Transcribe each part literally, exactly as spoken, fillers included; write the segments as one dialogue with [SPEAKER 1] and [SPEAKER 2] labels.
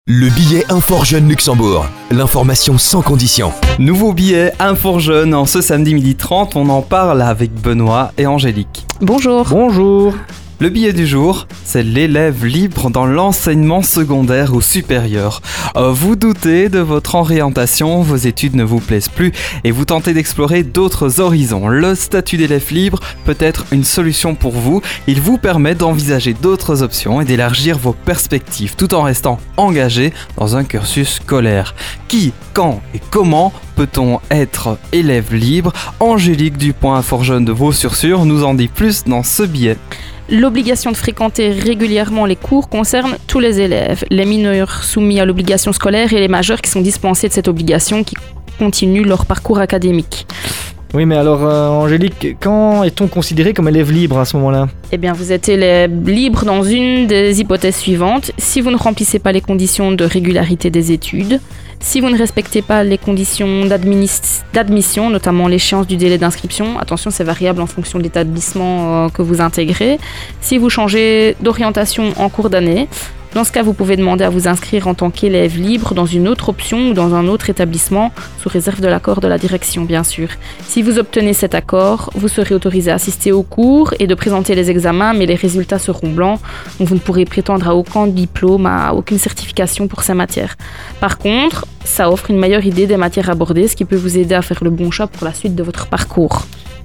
[SPEAKER 1] Le billet InfoJeune Luxembourg, l'information sans condition.
[SPEAKER 2] Nouveau billet InfoJeune en ce samedi midi trente, on en parle avec Benoît et Angélique.
[SPEAKER 3] Bonjour.
[SPEAKER 4] Bonjour.
[SPEAKER 2] Le billet du jour, c'est l'élève libre dans l'enseignement secondaire ou supérieur. Euh, vous doutez de votre orientation, vos études ne vous plaisent plus et vous tentez d'explorer d'autres horizons. Le statut d'élève libre peut être une solution pour vous. Il vous permet d'envisager d'autres options et d'élargir vos perspectives tout en restant engagé dans un cursus scolaire. Qui, quand et comment peut-on être élève libre ? Angélique Dupont, InfoJeune de Vaux-sur-Sûre, nous en dit plus dans ce billet.
[SPEAKER 3] L'obligation de fréquenter régulièrement les cours concerne tous les élèves, les mineurs soumis à l'obligation scolaire et les majeurs qui sont dispensés de cette obligation qui continuent leur parcours académique.
[SPEAKER 4] Oui, mais alors, euh, Angélique, quand est-on considéré comme élève libre à ce moment-là ?
[SPEAKER 3] Eh bien, vous êtes élève libre dans une des hypothèses suivantes. Si vous ne remplissez pas les conditions de régularité des études, si vous ne respectez pas les conditions d'admis- d'admission, notamment l'échéance du délai d'inscription, attention, c'est variable en fonction de l'établissement euh, que vous intégrez, si vous changez d'orientation en cours d'année. Dans ce cas, vous pouvez demander à vous inscrire en tant qu'élève libre dans une autre option ou dans un autre établissement, sous réserve de l'accord de la direction, bien sûr. Si vous obtenez cet accord, vous serez autorisé à assister aux cours et de présenter les examens, mais les résultats seront blancs, donc vous ne pourrez prétendre à aucun diplôme, à aucune certification pour ces matières. Par contre, ça offre une meilleure idée des matières abordées, ce qui peut vous aider à faire le bon choix pour la suite de votre parcours.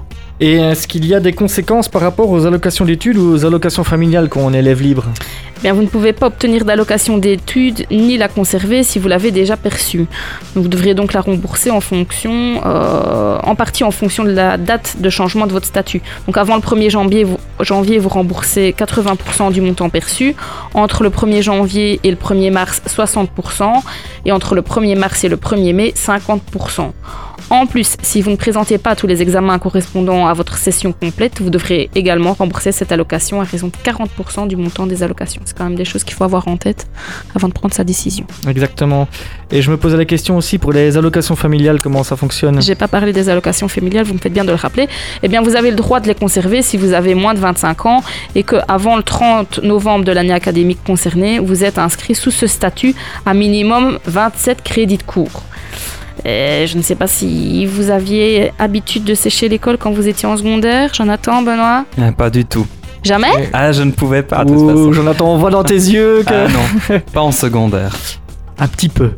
[SPEAKER 4] Et est-ce qu'il y a des conséquences par rapport aux allocations d'études ou aux allocations familiales quand on est élève libre ?
[SPEAKER 3] Bien, vous ne pouvez pas obtenir d'allocation d'études ni la conserver si vous l'avez déjà perçue. Vous devrez donc la rembourser en fonction, euh, en partie en fonction de la date de changement de votre statut. Donc avant le premier janvier, vous, janvier, vous remboursez quatre-vingts pour cent du montant perçu. Entre le premier janvier et le premier mars, soixante pour cent. Et entre le premier mars et le premier mai, cinquante pour cent. En plus, si vous ne présentez pas tous les examens correspondant à votre session complète, vous devrez également rembourser cette allocation à raison de quarante pour cent du montant des allocations. C'est quand même des choses qu'il faut avoir en tête avant de prendre sa décision.
[SPEAKER 4] Exactement. Et je me posais la question aussi pour les allocations familiales, comment ça fonctionne ?
[SPEAKER 3] J'ai pas parlé des allocations familiales, vous me faites bien de le rappeler. Eh bien, vous avez le droit de les conserver si vous avez moins de vingt-cinq ans et qu'avant le trente novembre de l'année académique concernée, vous êtes inscrit sous ce statut à minimum vingt-sept crédits de cours. Et je ne sais pas si vous aviez habitude de sécher l'école quand vous étiez en secondaire. Jonathan, Benoît ?
[SPEAKER 2] Ah, pas du tout.
[SPEAKER 3] Jamais ?
[SPEAKER 2] Ah, je ne pouvais pas de toute
[SPEAKER 4] Ouh,
[SPEAKER 2] façon.
[SPEAKER 4] Jonathan, on voit dans tes yeux que...
[SPEAKER 2] Ah non, pas en secondaire.
[SPEAKER 4] Un petit peu.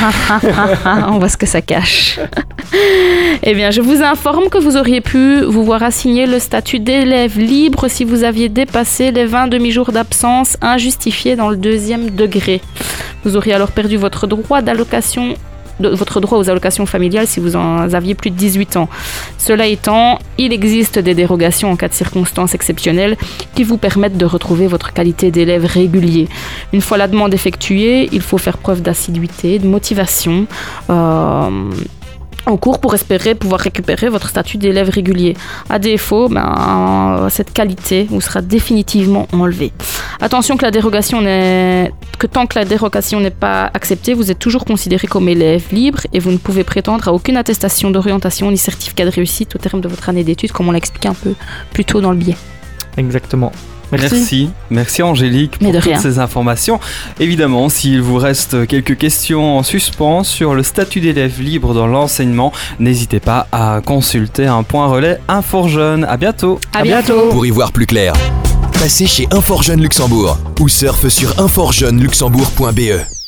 [SPEAKER 3] On voit ce que ça cache. Eh bien, je vous informe que vous auriez pu vous voir assigner le statut d'élève libre si vous aviez dépassé les vingt demi-jours d'absence injustifiés dans le deuxième degré. Vous auriez alors perdu votre droit d'allocation de votre droit aux allocations familiales si vous en aviez plus de dix-huit ans. Cela étant, il existe des dérogations en cas de circonstances exceptionnelles qui vous permettent de retrouver votre qualité d'élève régulier. Une fois la demande effectuée, il faut faire preuve d'assiduité, de motivation euh, en cours pour espérer pouvoir récupérer votre statut d'élève régulier. À défaut, ben, cette qualité vous sera définitivement enlevée. Attention que la dérogation n'est... que tant que la dérogation n'est pas acceptée, vous êtes toujours considéré comme élève libre et vous ne pouvez prétendre à aucune attestation d'orientation ni certificat de réussite au terme de votre année d'études, comme on l'a expliqué un peu plus tôt dans le billet.
[SPEAKER 4] Exactement. Merci.
[SPEAKER 2] Merci, merci Angélique pour toutes
[SPEAKER 3] rien.
[SPEAKER 2] ces informations. Évidemment, s'il vous reste quelques questions en suspens sur le statut d'élève libre dans l'enseignement, n'hésitez pas à consulter un point relais InfoJeune. À bientôt.
[SPEAKER 3] À, à bientôt. bientôt.
[SPEAKER 1] Pour y voir plus clair, passez chez InfoJeune Luxembourg ou surfe sur info jeune luxembourg point b e.